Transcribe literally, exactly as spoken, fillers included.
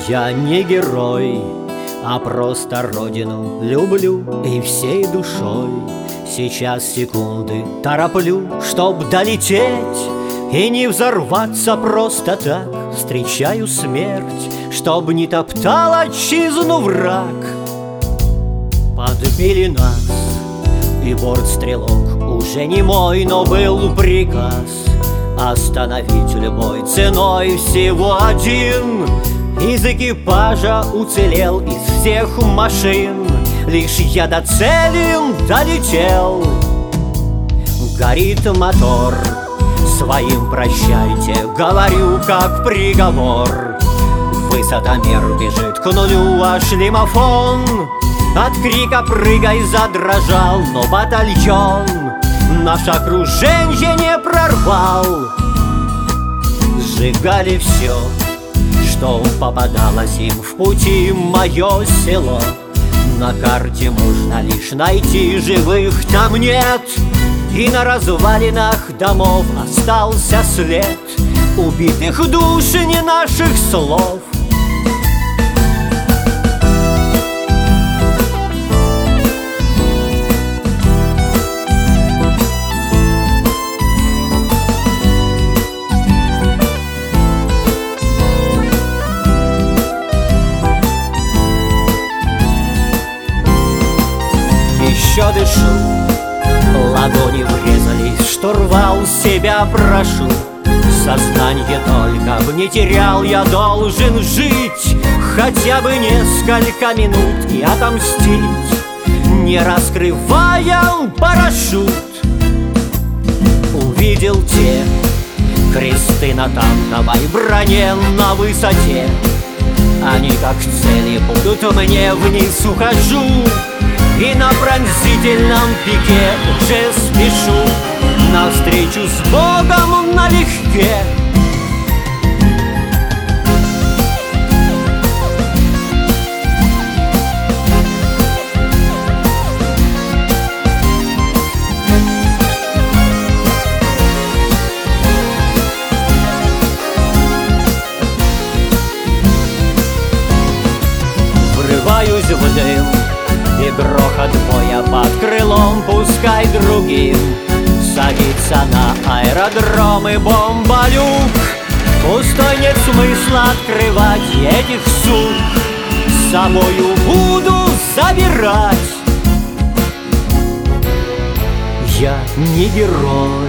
Я не герой, а просто родину люблю и всей душой. Сейчас секунды тороплю, чтоб долететь и не взорваться просто так. Встречаю смерть, чтоб не топтал отчизну враг. Подбили нас, и бортстрелок уже не мой, но был приказ остановить любой ценой. Всего один из экипажа уцелел из всех машин. Лишь я до цели долетел. Горит мотор, своим прощайте, говорю как приговор. Высотомер бежит к нулю, а шлемофон от крика «прыгай» задрожал. Но батальон наше окруженье не прорвал. Сжигали все, что попадалось им в пути. Мое село на карте можно лишь найти, живых там нет. И на развалинах домов остался след убитых душ и не наших слов. Еще дышу, ладони врезались в штурвал. Себя прошу, сознание только б не терял. Я должен жить хотя бы несколько минут и отомстить, не раскрывая парашют. Увидел те кресты на танковой броне на высоте. Они как цели будут мне, вниз ухожу и на пронзительном пике уже спешу навстречу с Богом налегке. Врываюсь в дым, и грохот боя под крылом пускай другим садится на аэродром и бомболюк. Пустой нет смысла открывать этих сук, с собою буду забирать. Я не герой,